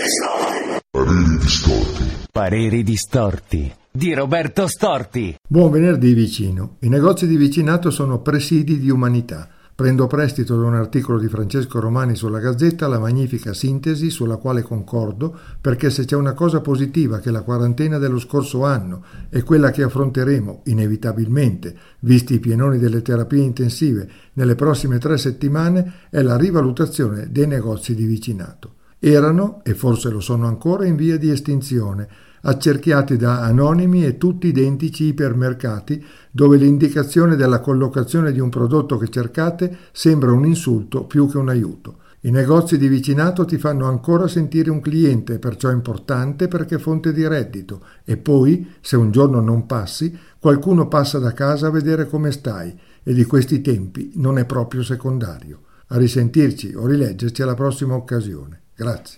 Pareri distorti. Pareri distorti di Roberto Storti. Buon venerdì vicino. I negozi di vicinato sono presidi di umanità. Prendo prestito da un articolo di Francesco Romani sulla Gazzetta la magnifica sintesi sulla quale concordo, perché se c'è una cosa positiva che la quarantena dello scorso anno e quella che affronteremo inevitabilmente, visti i pienoni delle terapie intensive nelle prossime 3 settimane, è la rivalutazione dei negozi di vicinato. Erano, e forse lo sono ancora, in via di estinzione, accerchiati da anonimi e tutti identici ipermercati dove l'indicazione della collocazione di un prodotto che cercate sembra un insulto più che un aiuto. I negozi di vicinato ti fanno ancora sentire un cliente, perciò importante perché fonte di reddito, e poi, se un giorno non passi, qualcuno passa da casa a vedere come stai, e di questi tempi non è proprio secondario. A risentirci o rileggerci alla prossima occasione. Grazie.